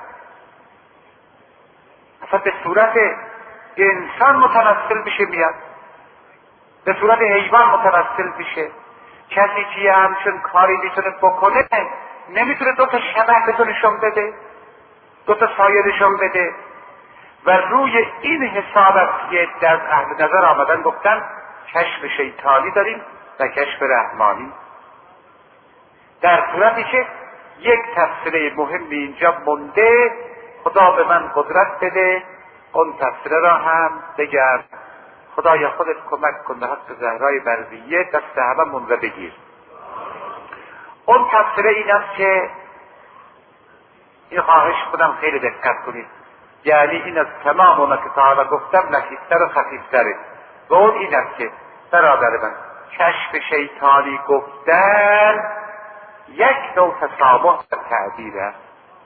اصلا به صورت انسان متمثل بشه میاد، به صورت حیوان متمثل بشه. کسی که یه همچون کاری میتونه بکنه نمیتونه دو تا شبه بتونه نشون بده، دو تا سایه نشون بده. و روی این حساب است که در اهل نظر آمدن گفتن کشف شیطانی داریم و کشف رحمانی. در صورتی که یک تفسیره مهمی اینجا مونده، خدا به من قدرت بده اون تفسیره را هم بگم. خدایا خودت کمک کن به حق زهرای برزیه، دست همه من را بگیر. اون تفسیره این است که این خواهش کنم خیلی دقت کنید، یعنی این از تمام اونا که تا حالا گفتم لطیفتر و خفیفتره. و اون این است که برادر من کشف شیطانی گفتن یک نوع تسامح و تعبیر است.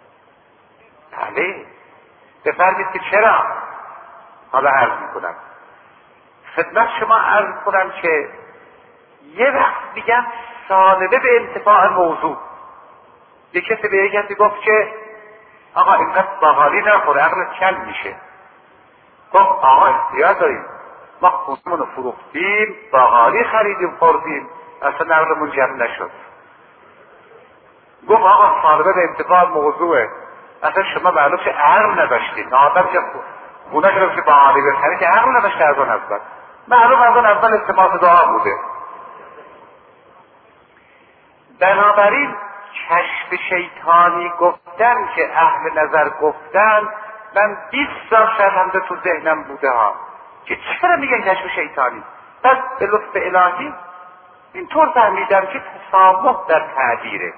بله بفرمید که چرا؟ حالا عرض میکنم خدمت شما، عرض کنم که یه وقت میگن سالبه به انتفاع موضوع. یه کسی به یه کسی گفت که آقا اینقدر باقالی نخوره عقلت کل میشه. گفت آقا اختیار داریم، ما خونمون رو فروختیم، باقالی خریدیم خوردیم، اصلا عقلمون جمع نشد. گفت آقا سالبه به انتفاع موضوعه، اصلا شما معلوم که عقل نداشتید. آدم که خونه گرفت که باقالی بخری که عقل نداشته از اون اول. معلوم از اون اول التماس دعا بوده. بنابراین کشف شیطانی گفتن که اهل نظر گفتن، من بیست سال شاید همده تو ذهنم بوده ها که چرا میگن کشف شیطانی. پس به لطف الهی اینطور فهمیدم که تسامح در تعبیره.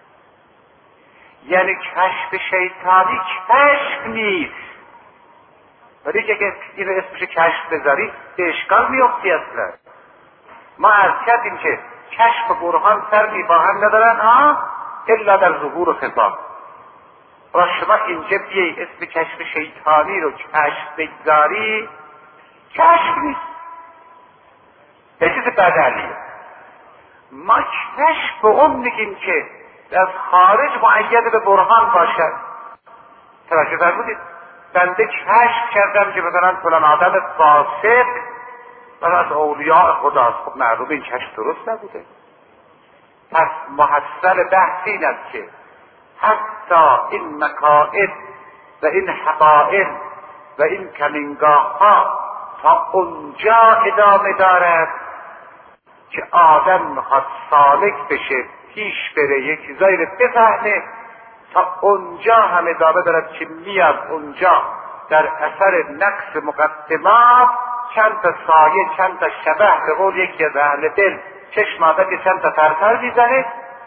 یعنی کشف شیطانی کشف نیست، ولی که این اسمش کشف بذاری به اشکال میفتی. اصلا ما عرض کردیم که کشف برهان سر میباهم ندارن ها الا در ظهور و خطاب. و شما اینجا بیایی اسم کشف شیطانی رو کشف بگذاری، کشف نیست، یه چیز بدلیه. ما کشف به اون میگیم که از خارج مؤید به برهان باشد. توجه فرمودید؟ بنده کشف کردم که مثلا فلان آدم فاسق و از اولیاء خداست. خب معلوم این کشف درست نبوده. پس محصل بحث این است که حتی این مکائد و این حقائق و این کمینگاه ها تا اونجا ادامه دارد که آدم میخواد سالک بشه، پیش بره، یک چیزایی رو بفهمه، تا اونجا هم ادامه دارد که میاد اونجا در اثر نقص مقدمات چند تا سایه، چند تا شبه، به قول یکی از اهل دل چشم آدم که چند تا فرفر میزنه،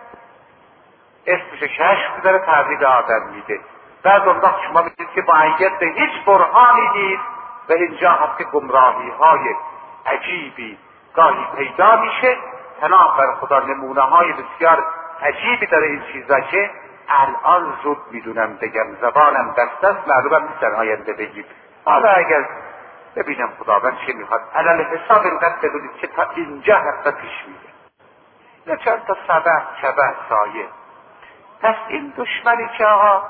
اسمش کشف داره، تحویل آدم میده. بعد اون وقت شما میدید که معید به هیچ برهانی نیست و اینجا هست که گمراهی های عجیبی گاهی پیدا میشه. تنها بر خدا نمونه های بسیار عجیبی داره این چیزا که الان زود میدونم بگم، زبانم دست است، معلومم نیست در آینده بگیم. حالا اگر ببینم خداوند چه میخواد، علل حساب اینقدر بدونید که تا اینجا حتی پیش میده. یا چند تا سبه شبه سایه. پس این دشمنی که آقا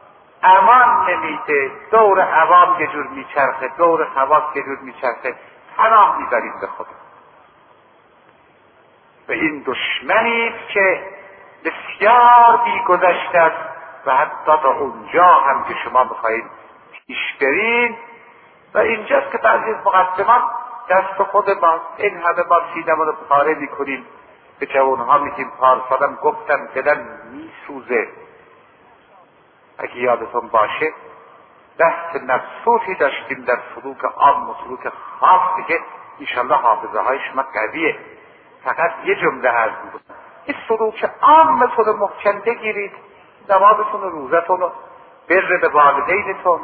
امان نمیده، دور عوام یه جور میچرخه، دور خواص یه جور میچرخه، پناه میبریم به خدا. و این دشمنی است که بسیار بیگذشته است و حتی تا اونجا هم که شما بخواهید پیش برین. و اینجاست که بعضی از مقدمات دست خود ما، این همه ما سینما رو پاره میکنیم، به جوانها میگیم پارسالم گفتم دلم میسوزه. اگه یادتون باشه بحث مبسوطی داشتیم در سلوک عام و سلوک خاص که انشالله حافظه های شما قویه. فقط یه جمله عرض میکنم، این سلوک عامتون رو محکم بگیرید، نمازتون و روزتون و بر به والدینتون.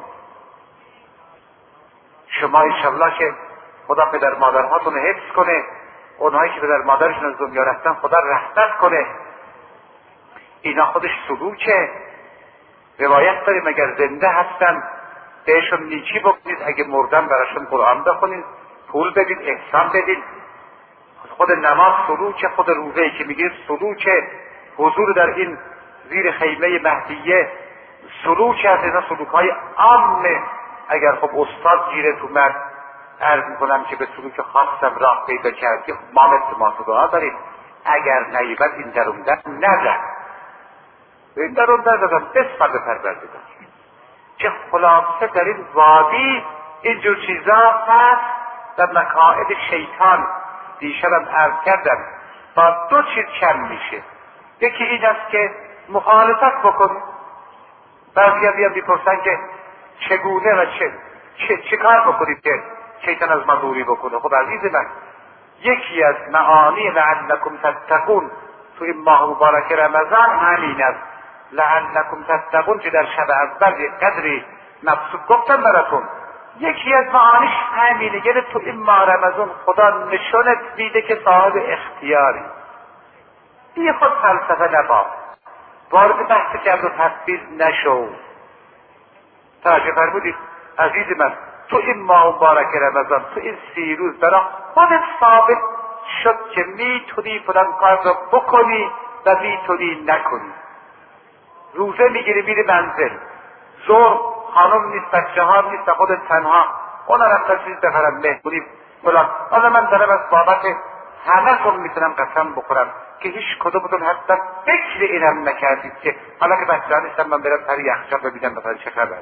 شما انشالله که خدا پدر مادرهاتون رو حفظ کنه، اونهایی که پدر مادرشون از دنیا رفتن خدا رحمت کنه. اینا خودش سلوکه. روایت داریم اگر زنده هستن بهشون نیکی بکنید، اگه مردن براشون قرآن بخونید، پول بدید، احسان بدید. خود نماز سلوکه، خود روزه‌ای که میگید سلوکه، حضور در این زیر خیمه مهدیه سلوک از اینا سلوک‌های عامه. اگر خب استاد گیره تو مرد عرض میکنم که به سلوک خاصم راه پیدا کردی، خب ما مثل ما دعا داریم. اگر نیبت این دروندن نزد، این دروندن نزد بسپر به پروردگار. که خلاصه در این وادی اینجور چیزا هست و مکائد شیطان. دیشبم عرض کردم با دو چیز کم میشه. یکی این است که مخالفت بکنی. بعضی هم بیپرسن که چگونه و چه چه, چه کار بکنید که شیطان از ما دوری بکنه. خب عزیز من، یکی از معانی لعلکم تتقون تو این ماه مبارک رمضان همین است. لعلکم تتقون که در شب اول قدری مبسوط گفتم براتون، یکی از معانیش همینه. یعنی تو این ماه رمضان خدا نشونت میده که صاحب اختیاری. این خود فلسفه نبا، وارد بحث کرد و تفویض نشو. توجه فرمودید عزیز من، تو این ماه مبارک رمضان، تو این سی روز برای خودت ثابت شد که میتونی فلان کار رو بکنی و میتونی نکنی. روزه میگیری میری منزل، زور خانم نیست، بچه ها نیست، خودت تنها، اونا رفتن چیز بخرم مهمونی فلان. حالا من دارم از بابت همه کن میتونم قسم بخورم که هیچ کدومتون حتی فکر اینم نکردید که حالا که بچه ها نیستم من برم پری یخچال ببینم مثلا چه خبره.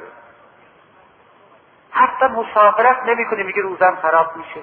حتی مسافرت نمی کنی، میگه روزم خراب میشه.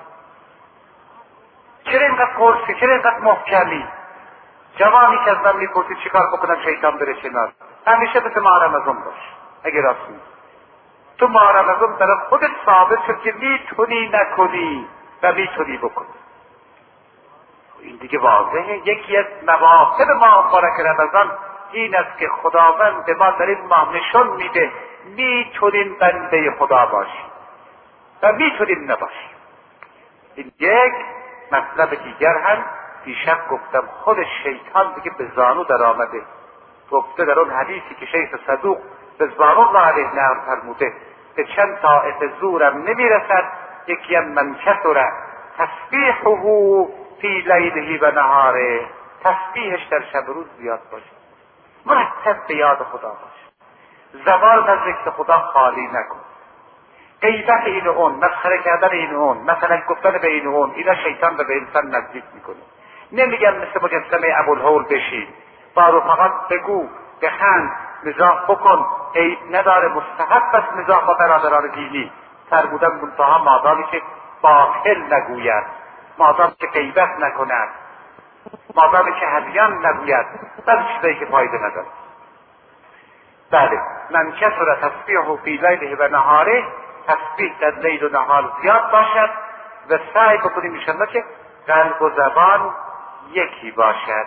چرا اینقدر قرصی؟ چرا اینقدر محکمی؟ جوانی که از من میپرسید چی کار بکنم شیطان بره کنار، همیشه مثل ماه رمضان باش. اگه راست میگی تو ماه رمضان برای خودت ثابت شد که میتونی نکنی و میتونی بکنی. این دیگه واضحه. یکی از مواهب ماه مبارک رمضان این است که خداوند به ما در این ماه نشون میده میتونیم بنده خدا باشیم و میتونیم نباشیم. این یک مطلب دیگر هم دیشب گفتم، خود شیطان دیگه به زانو در آمده. گفته در اون حدیثی که شیخ صدوق به زانو الله علیه نقل فرموده که چند طاعت زورم نمیرسد، یکی هم من کثر تسبیحه فی لیله و نهاره، تسبیحش در شب روز زیاد باشه، مرتب به یاد خدا باشه، زبان از ذکر خدا خالی نکن. غیبت این و اون، مسخره کردن این و اون، مثلا گفتن به این و اون، اینا شیطان رو به انسان نزدیک میکنه. نمیگم مثل مجسمه ابوالهول بشین، با رفقات بگو، بخند، مزاح بکن، عیب نداره، مستحب است مزاح با برادران دینی. فرمودن منتها مادامی که باطل نگوید، مادامی که غیبت نکند، مادامی که هدیان نگوید، بعضی چیزایی که فایده نداره. بله، من کثر تسبیحه فی لیله و نهاره، تسبیح در لیل و نهار زیاد باشد و سعی بکنیم انشاءالله که قلب و زبان یکی باشد.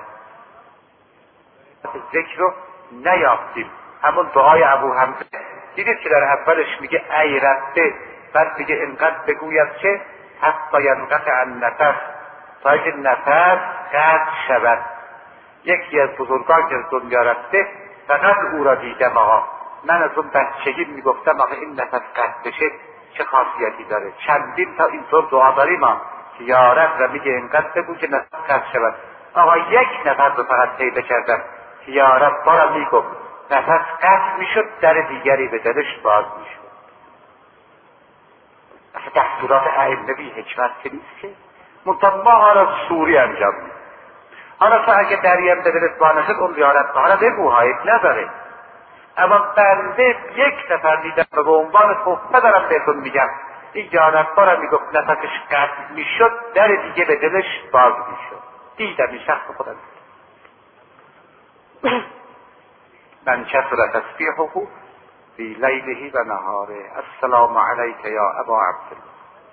ذکر رو نیافتیم. همون دعای ابو حمزه دیدید که در اولش میگه ای ربه، بعد دیگه اینقدر بگوید که حتی ینقطع النفس، تا اینکه نفس قطع شود. یکی از بزرگان که از دنیا رفته فقط او را دیدم. آقا من از اون بچگی میگفتم آقا این نفس قطع بشه چه خاصیتی داره. چندین تا اینطور دعا داریم ما که یا رب، و میگه اینقدر بگو که نفس قطع شود. آقا یک نفر رو فقط پیدا کردم که یا رب بارا میگفت نفس قطع میشد، در دیگری به دلش باز میشد. اصلا دستورات ائمه بی حکمت که نیست که، منتها ما حالا سوری انجام میدیم. حالا تو اگه دریم به دلت با نشد اون زیارت کن، حالا بگو هایت نداره. اما بنده یک نفر دیدم و به عنوان صحبه دارم بهتون میگم، این جانبارم میگفت نفسش قطع میشد، در دیگه به دلش باز میشد. دیدم این شخص خودم. من کثر تسبیحه فی لیله و نهاره. السلام علیک یا ابا عبدالله.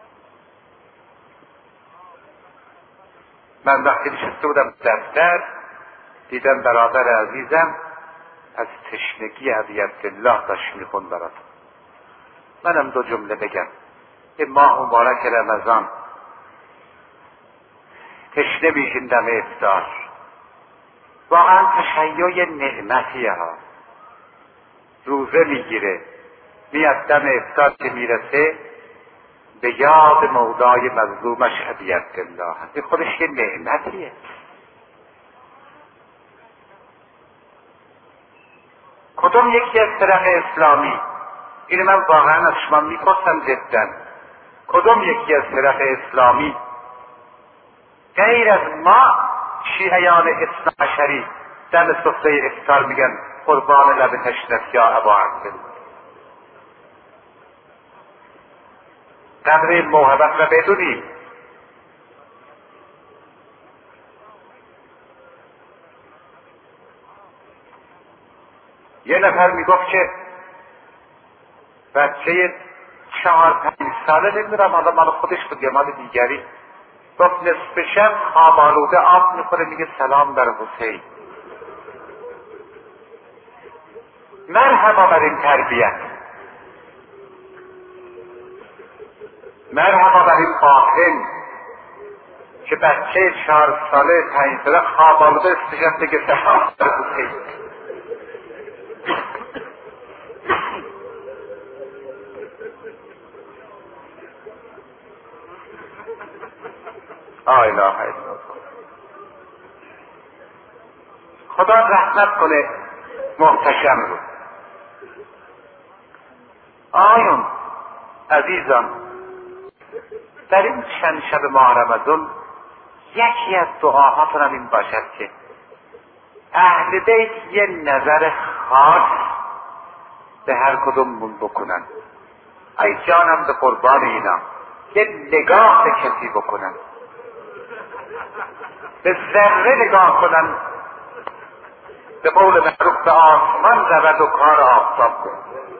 من وقتی نشسته بودم دفتر، دیدم برادر عزیزم از تشنگی ابی عبدالله داشت میخوند براتون. منم دو جمله بگم. این ماه مبارک رمضان تشنه میشین دم افطار، واقعا تشیع نعمتیه ها. روزه میگیره، میاد دم افطار که میرسه به یاد مولای مظلومش ابی عبدالله هست. این خودش یه نعمتیه. کدوم یکی از فرق اسلامی، اینو من واقعا از شما میپرسم جدا، کدوم یکی از فرق اسلامی غیر از ما شیعیان اثنا عشری دم سفره افطار میگن قربان لب تشنت یا ابا عبدالله؟ قدر این موهبت را بدونیم. یه نفر میگفت که بچه چهار پنج ساله، نمیدونم حالا مال خودش بود یا مال دیگری، گفت نصف شب خواب آلوده آب میخوره میگه سلام بر حسین. مرحبا بر این تربیت، مرحبا بر این باطن که بچه چهار ساله پنج ساله خواب آلوده نصف شب میگه سلام بر حسین. لا اله الا الله. خدا رحمت کنه محتشم رو. آیون عزیزان، در این چند شب ماه رمضان یکی از دعاهاتون هم این باشد که اهل بیت یه نظر خاص به هر کدوممون بکنن. ای جانم به قربان اینا، یه نگاه به کسی بکنن، به ذره نگاه کنن، به قول معروف به آسمان رود و کار آفتاب کن.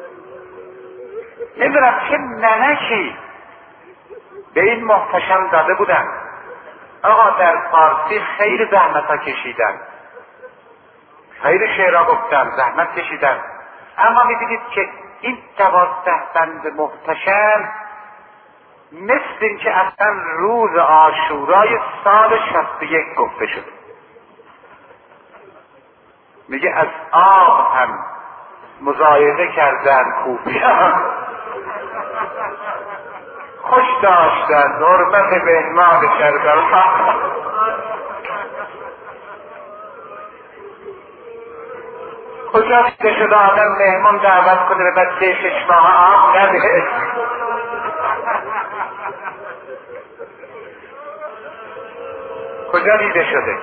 نمیدونم چه نمکی به این محتشم داده بودن. آقا در فارسی خیلی زحمت ها کشیدن، خیلی شعرها گفتن، زحمت کشیدن، اما میبینید که این دوازده بند محتشم مثل این که اصلا روز عاشورای سال شصت و یک گفته شده. میگه از آب هم مضایقه کردن خوبیان، خوش داشتن حرمت مهمان کربلا. کجا دیده شده آدم مهمان دعوت کنه به بچه شش ماه آب نده؟ کجا دیده شده؟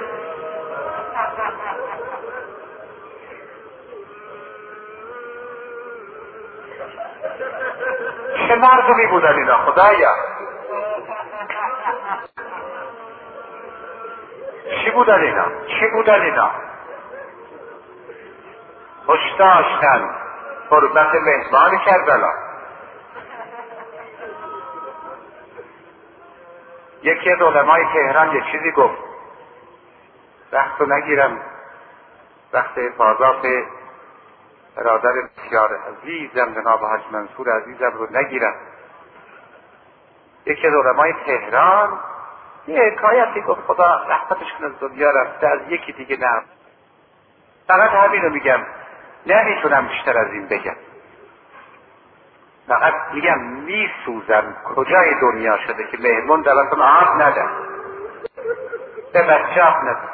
چه مردمی بودن اینا خدایا؟ چی بودن اینا؟ چی بودن اینا؟ خوش داشتن حرمت مهمان کربلا. یکی از علمای تهران یه چیزی گفت، وقت رو نگیرم، وقت حفاظات برادر بسیار عزیزم جناب حاج منصور عزیزم رو نگیرم. یکی از علمای تهران یه حکایتی گفت، خدا رحمتش کنه، از دنیا رفته، از یکی دیگه نه. فقط همین رو میگم، نمیتونم بیشتر از این بگم. فقط میگم میسوزم کجای دنیا شده که مهمون دلتون آب ندن، به بچه آب ندن.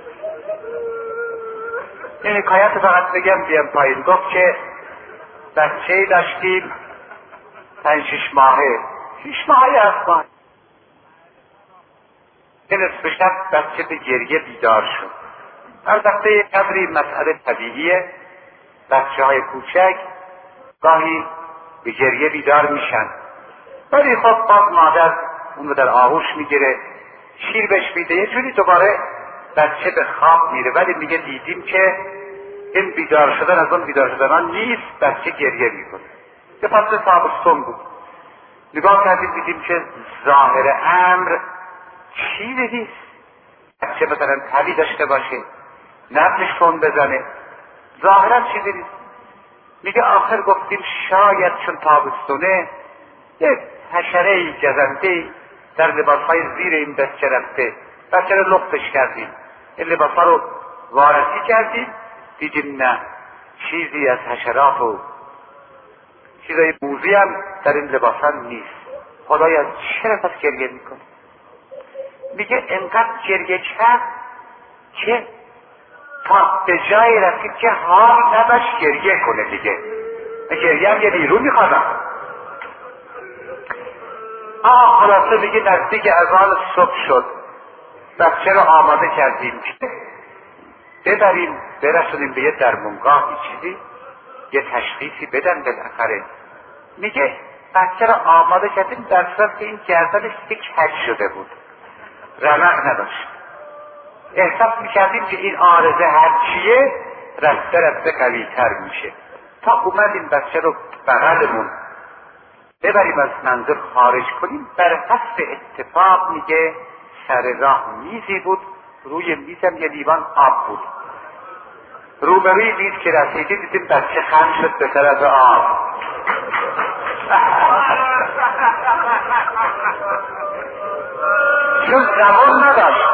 این حکایت فقط بگم بیام پایین. گفت که بچه داشتیم پنج شش ماهه، شیش ماهی هفت ماه که نصف شب بچه به گریه بیدار شد. البته یک قدری مسئله طبیعیه، بچه های کوچک گاهی به گریه بیدار میشن، ولی خب باز مادر اون رو در آغوش میگیره، شیر بهش میده، یه جوری دوباره بچه به خواب میره. ولی میگه دیدیم که این بیدار شدن از اون بیدار شدن ها نیست، بچه گریه میکنه. یه فصل تابستون بود، نگاه کردیم دیدیم که ظاهر امر چیزی نیست. بچه مثلا تبی داشته باشه، نبضش تون بزنه، ظاهرا چیزی نیست. میگه آخر گفتیم شاید چون تابستونه یک حشره جزنده در لباسهای زیر این بچه رفته، بچه رو لختش کردیم، این لباسها رو وارسی کردیم، دیدیم نه، چیزی از حشرات و چیزای موذی هم در این لباسها نیست. خدایا چرا پس گریه میکنه؟ میگه انقدر گریه کرد که تا به جای رسید که حال نداشت گریه کنه. دیگه گریه هم یه نیرو میخوادم. آه خلاصه میگه نزدیک اذان صبح شد، بچه رو آماده کردیم که ببریم برسونیم به یه درمونگاه، چیزی یه تشخیصی بدن بالاخره. میگه بچه رو آماده کردیم در صورت که این گردنش دیگه کج شده بود، رمق نداشت. احساس میکردیم که این عارضه هرچیه رفته رفته قوی‌تر میشه. تا اومدیم بچه رو بغلمون ببریم از منزل خارج کنیم، بر حسب اتفاق میگه سر راه میزی بود، روی میزم یه لیوان آب بود. روبروی میز که رسیدیم دیدیم بچه خم شد به طرف آب. چون زبان نداشت،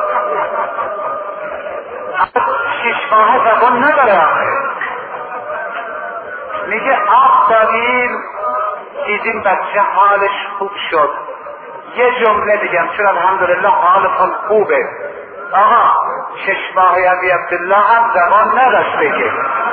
شش ماه زبان نداره. میگه آب دادیم، دیدیم بچه حالش خوب شد. یه جمله میگم چون الحمدلله حالتون خوبه. آقا شش ماهی ابی عبدالله هم زبان نداشت بگه.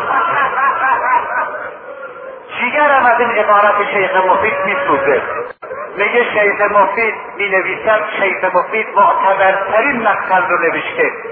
جیگرم از این عبارت شیخ مفید میسوزه. میگه شیخ مفید می نویسد، شیخ مفید معتبرترین مقصد رو نوشته.